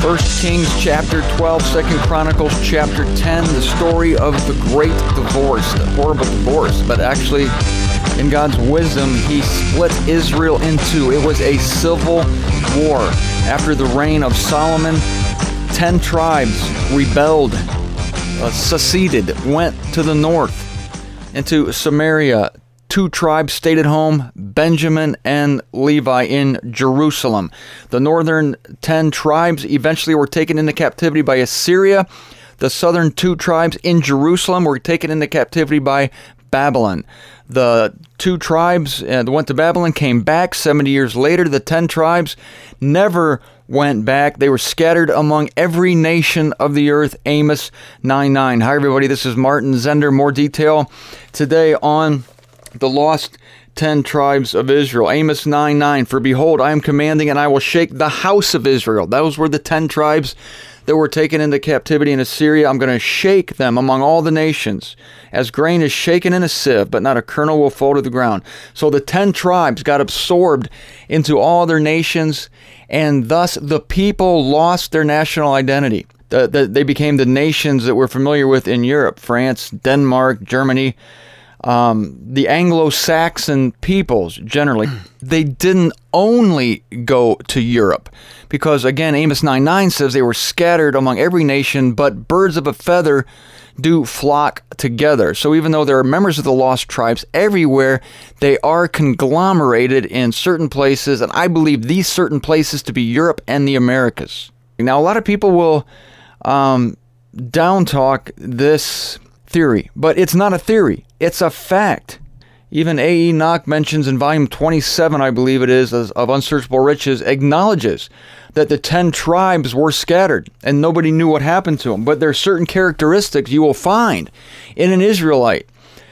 1 Kings chapter 12, 2 Chronicles chapter 10, the story of the great divorce, the horrible divorce. But actually, in God's wisdom, he split Israel in two. It was a civil war. After the reign of Solomon, 10 tribes rebelled, seceded, went to the north into Samaria. 2 tribes stayed at home, Benjamin and Levi in Jerusalem. The northern 10 tribes eventually were taken into captivity by Assyria. The southern 2 tribes in Jerusalem were taken into captivity by Babylon. The 2 tribes that went to Babylon came back 70 years later. The 10 tribes never went back. They were scattered among every nation of the earth. Amos 9:9. Hi everybody, this is Martin Zender. More detail today on the lost 10 tribes of Israel. Amos 9:9. For behold, I am commanding, and I will shake the house of Israel. Those were the 10 tribes that were taken into captivity in Assyria. I'm going to shake them among all the nations, as grain is shaken in a sieve, but not a kernel will fall to the ground. So the 10 tribes got absorbed into all other nations, and thus the people lost their national identity. They became the nations that we're familiar with in Europe: France, Denmark, Germany. The Anglo-Saxon peoples, generally, they didn't only go to Europe, because again, Amos 9:9 says they were scattered among every nation, but birds of a feather do flock together. So even though there are members of the lost tribes everywhere, they are conglomerated in certain places, and I believe these certain places to be Europe and the Americas. Now, a lot of people will down-talk this theory, but it's not a theory. It's a fact. Even A.E. Nock mentions in volume 27, I believe it is, of Unsearchable Riches, acknowledges that the 10 tribes were scattered and nobody knew what happened to them. But there are certain characteristics you will find in an Israelite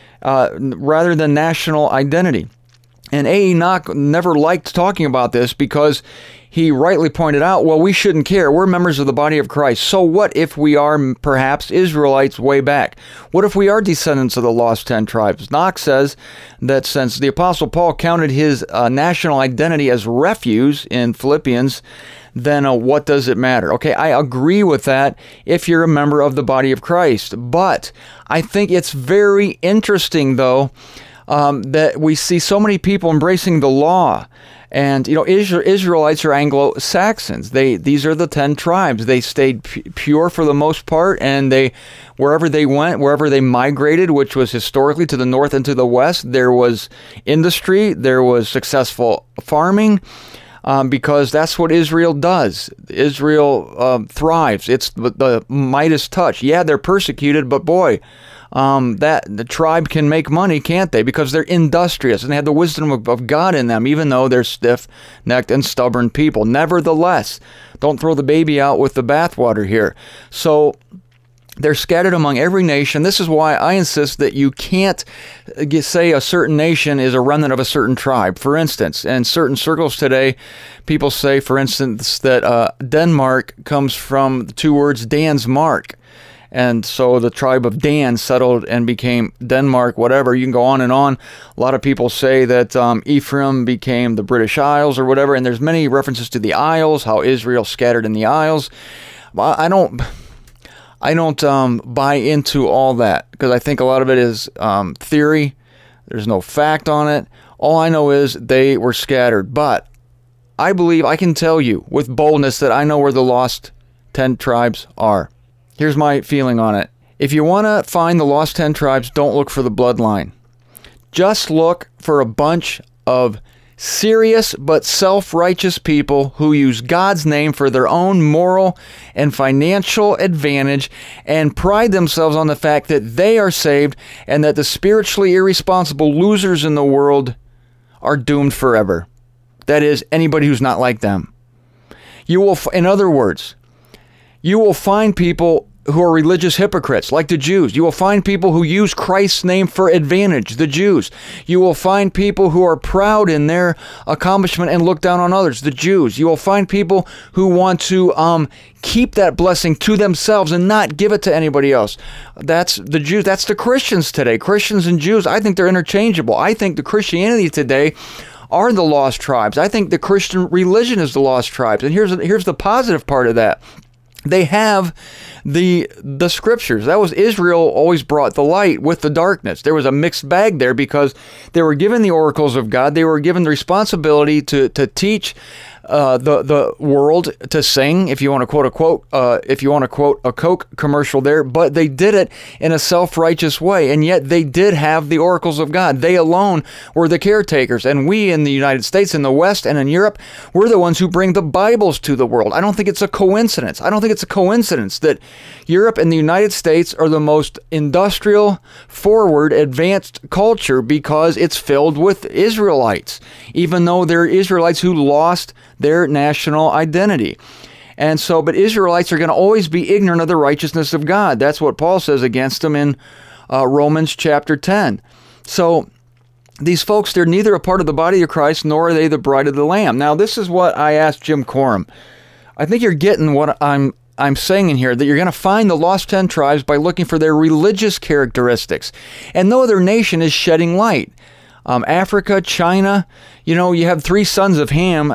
rather than national identity. And A.E. Nock never liked talking about this because he rightly pointed out, well, we shouldn't care. We're members of the body of Christ. So what if we are perhaps Israelites way back? What if we are descendants of the lost 10 tribes? Nock says that since the Apostle Paul counted his national identity as refuse in Philippians, then what does it matter? Okay, I agree with that if you're a member of the body of Christ. But I think it's very interesting, though, that we see so many people embracing the law. And, you know, Israelites are Anglo-Saxons. These are the 10 tribes. They stayed pure for the most part, and wherever they went, wherever they migrated, which was historically to the north and to the west, there was industry, there was successful farming, because that's what Israel does. Israel thrives. It's the Midas touch. Yeah, they're persecuted, but boy, that the tribe can make money, can't they? Because they're industrious and they have the wisdom of God in them, even though they're stiff-necked and stubborn people. Nevertheless, don't throw the baby out with the bathwater here. So they're scattered among every nation. This is why I insist that you can't say a certain nation is a remnant of a certain tribe. For instance, in certain circles today, people say, for instance, that Denmark comes from the 2 words Dan's Mark. And so the tribe of Dan settled and became Denmark, whatever. You can go on and on. A lot of people say that Ephraim became the British Isles or whatever. And there's many references to the Isles, how Israel scattered in the Isles. I don't buy into all that, because I think a lot of it is theory. There's no fact on it. All I know is they were scattered. But I believe I can tell you with boldness that I know where the lost 10 tribes are. Here's my feeling on it. If you want to find the lost 10 tribes, don't look for the bloodline. Just look for a bunch of serious but self-righteous people who use God's name for their own moral and financial advantage and pride themselves on the fact that they are saved and that the spiritually irresponsible losers in the world are doomed forever. That is, anybody who's not like them. In other words, you will find people who are religious hypocrites, like the Jews. You will find people who use Christ's name for advantage, the Jews. You will find people who are proud in their accomplishment and look down on others, the Jews. You will find people who want to keep that blessing to themselves and not give it to anybody else. That's the Jews. That's the Christians today. Christians and Jews, I think they're interchangeable. I think the Christianity today are the lost tribes. I think the Christian religion is the lost tribes. And here's the positive part of that. They have the scriptures. That was Israel always brought the light with the darkness. There was a mixed bag there because they were given the oracles of God. They were given the responsibility to teach the world, to sing, if you want to quote a Coke commercial there, but they did it in a self-righteous way, and yet they did have the oracles of God. They alone were the caretakers, and we in the United States, in the West, and in Europe, we're the ones who bring the Bibles to the world. I don't think it's a coincidence. I don't think it's a coincidence that Europe and the United States are the most industrial, forward, advanced culture because it's filled with Israelites, even though they're Israelites who lost their national identity. And so, but Israelites are going to always be ignorant of the righteousness of God. That's what Paul says against them in Romans chapter 10. So, these folks, they're neither a part of the body of Christ, nor are they the bride of the Lamb. Now, this is what I asked Jim Corum. I think you're getting what I'm saying in here, that you're going to find the lost 10 tribes by looking for their religious characteristics. And no other nation is shedding light. Africa, China, you have three sons of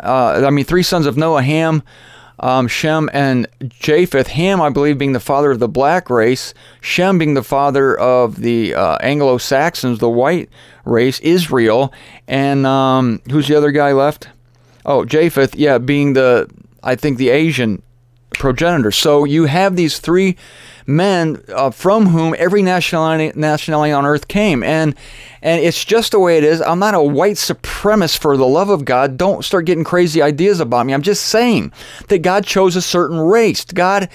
Noah, Ham, Shem, and Japheth. Ham, I believe, being the father of the black race, Shem being the father of the Anglo-Saxons, the white race, Israel, and who's the other guy left? Oh, Japheth, being the Asian progenitor. So you have these three men from whom every nationality on earth came, and it's just the way it is. I'm not a white supremacist, for the love of God. Don't start getting crazy ideas about me. I'm just saying that God chose a certain race. God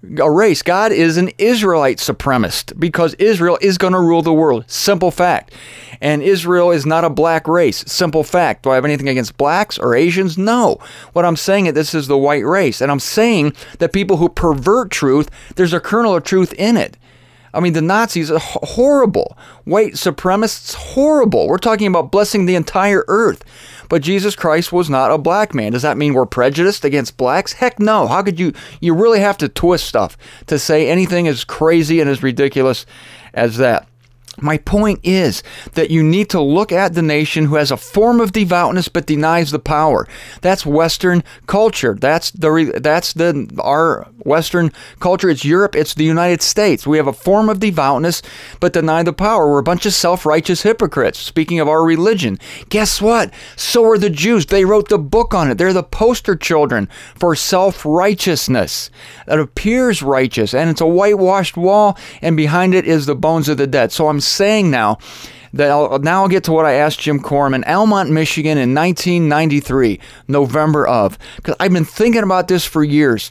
is an Israelite supremacist because Israel is going to rule the world. Simple fact. And Israel is not a black race. Simple fact. Do I have anything against blacks or Asians? No. What I'm saying is this is the white race. And I'm saying that people who pervert truth, there's a kernel of truth in it. I mean, the Nazis are horrible. White supremacists, horrible. We're talking about blessing the entire earth. But Jesus Christ was not a black man. Does that mean we're prejudiced against blacks? Heck no. How could you really have to twist stuff to say anything as crazy and as ridiculous as that? My point is that you need to look at the nation who has a form of devoutness but denies the power. That's Western culture. That's our Western culture. It's Europe. It's the United States. We have a form of devoutness but deny the power. We're a bunch of self-righteous hypocrites. Speaking of our religion, guess what? So are the Jews. They wrote the book on it. They're the poster children for self-righteousness. It appears righteous, and it's a whitewashed wall, and behind it is the bones of the dead. So I'm saying now that I'll get to what I asked Jim Corum in Almont, Michigan in 1993, November of, because I've been thinking about this for years.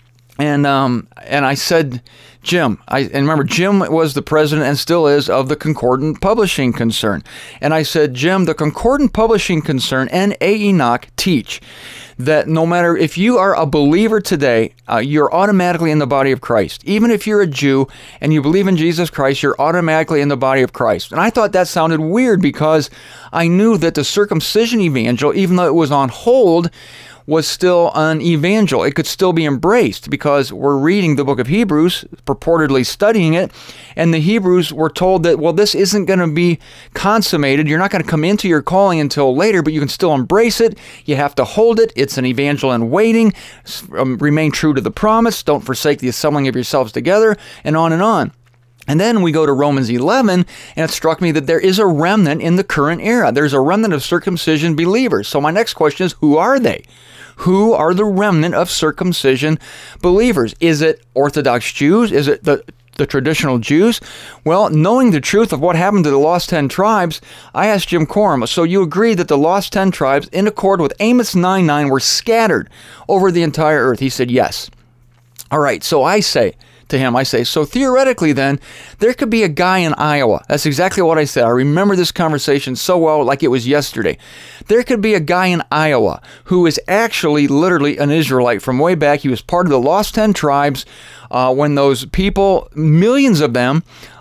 And I said, Jim, and remember, Jim was the president and still is of the Concordant Publishing Concern. And I said, Jim, the Concordant Publishing Concern and A. Enoch teach that no matter if you are a believer today, you're automatically in the body of Christ. Even if you're a Jew and you believe in Jesus Christ, you're automatically in the body of Christ. And I thought that sounded weird because I knew that the circumcision evangel, even though it was on hold, was still an evangel. It could still be embraced because we're reading the book of Hebrews, purportedly studying it, and the Hebrews were told that, well, this isn't going to be consummated. You're not going to come into your calling until later, but you can still embrace it. You have to hold it. It's an evangel in waiting. Remain true to the promise. Don't forsake the assembling of yourselves together, and on and on. And then we go to Romans 11, and it struck me that there is a remnant in the current era. There's a remnant of circumcision believers. So my next question is, who are they? Who are the remnant of circumcision believers? Is it Orthodox Jews? Is it the traditional Jews? Well, knowing the truth of what happened to the lost 10 tribes, I asked Jim Corum, so you agree that the lost 10 tribes, in accord with Amos 9:9, were scattered over the entire earth? He said, yes. All right, so I say to him, so theoretically then, there could be a guy in Iowa. That's exactly what I said. I remember this conversation so well, like it was yesterday. There could be a guy in Iowa who is actually literally an Israelite from way back. He was part of the lost 10 tribes when those people, millions of them,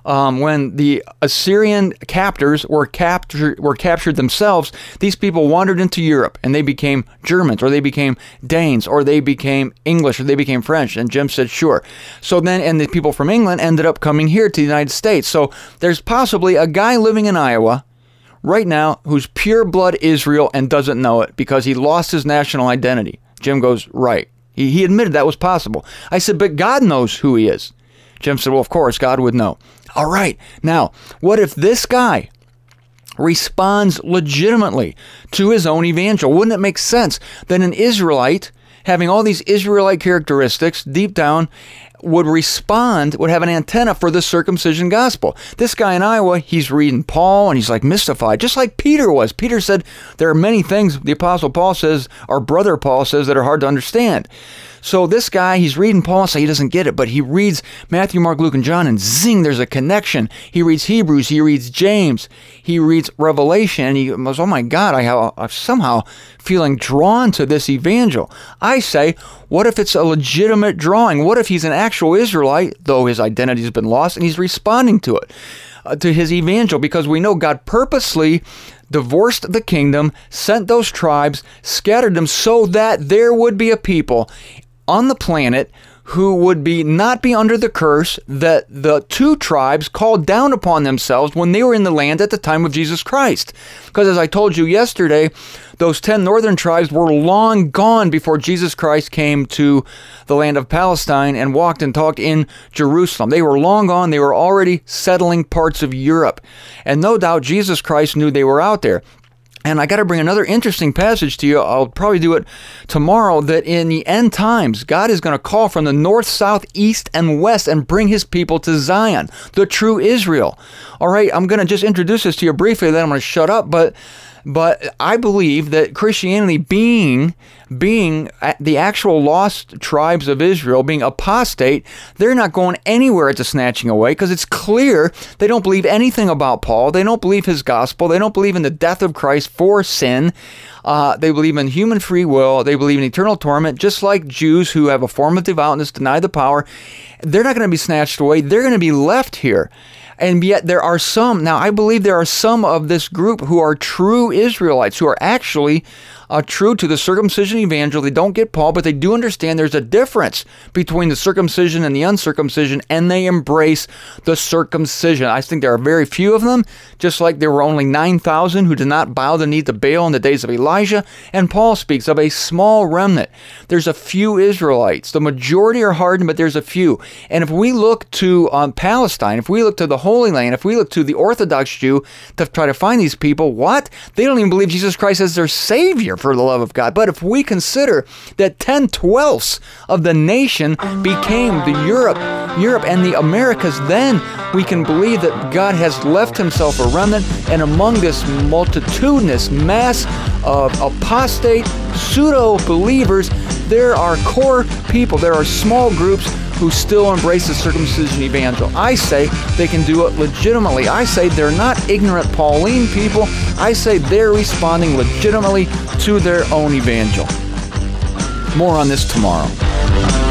when the Assyrian captors were captured themselves, these people wandered into Europe and they became Germans, or they became Danes, or they became English, or they became French. And Jim said, sure. So then, and the people from England ended up coming here to the United States. So there's possibly a guy living in Iowa right now who's pure blood Israel and doesn't know it because he lost his national identity. Jim goes, right. He admitted that was possible. I said, but God knows who he is. Jim said, well, of course, God would know. All right. Now, what if this guy responds legitimately to his own evangel? Wouldn't it make sense that an Israelite, having all these Israelite characteristics deep down, would respond, would have an antenna for the circumcision gospel? This guy in Iowa, he's reading Paul and he's like mystified, just like Peter was. Peter said there are many things the Apostle Paul says, our brother Paul says, that are hard to understand. So this guy, he's reading Paul, so he doesn't get it, but he reads Matthew, Mark, Luke, and John, and zing, there's a connection. He reads Hebrews, he reads James, he reads Revelation, and he goes, oh my God, I'm somehow feeling drawn to this evangel. I say, what if it's a legitimate drawing? What if he's an actual Israelite, though his identity's been lost, and he's responding to it, to his evangel? Because we know God purposely divorced the kingdom, sent those tribes, scattered them so that there would be a people on the planet who would not be under the curse that the two tribes called down upon themselves when they were in the land at the time of Jesus Christ. Because as I told you yesterday, those 10 northern tribes were long gone before Jesus Christ came to the land of Palestine and walked and talked in Jerusalem. They were long gone. They were already settling parts of Europe. And no doubt Jesus Christ knew they were out there. And I got to bring another interesting passage to you. I'll probably do it tomorrow, that in the end times, God is going to call from the north, south, east, and west and bring his people to Zion, the true Israel. All right, I'm going to just introduce this to you briefly, then I'm going to shut up. But I believe that Christianity being the actual lost tribes of Israel, being apostate, they're not going anywhere at the snatching away, because it's clear they don't believe anything about Paul. They don't believe his gospel. They don't believe in the death of Christ for sin. They believe in human free will. They believe in eternal torment, just like Jews who have a form of devoutness, deny the power. They're not going to be snatched away. They're going to be left here. And yet there are some, now I believe there are some of this group who are true Israelites, who are actually true to the circumcision evangel. They don't get Paul, but they do understand there's a difference between the circumcision and the uncircumcision, and they embrace the circumcision. I think there are very few of them, just like there were only 9,000 who did not bow the knee to Baal in the days of Elijah, and Paul speaks of a small remnant. There's a few Israelites. The majority are hardened, but there's a few. And if we look to Palestine, if we look to the Holy Land, if we look to the Orthodox Jew to try to find these people, what? They don't even believe Jesus Christ as their Savior, for the love of God. But if we consider that 10/12 of the nation became the Europe and the Americas, then we can believe that God has left himself a remnant, and among this multitudinous mass of apostate pseudo-believers, there are core people, there are small groups who still embrace the circumcision evangel. I say they can do it legitimately. I say they're not ignorant Pauline people. I say they're responding legitimately to their own evangel. More on this tomorrow.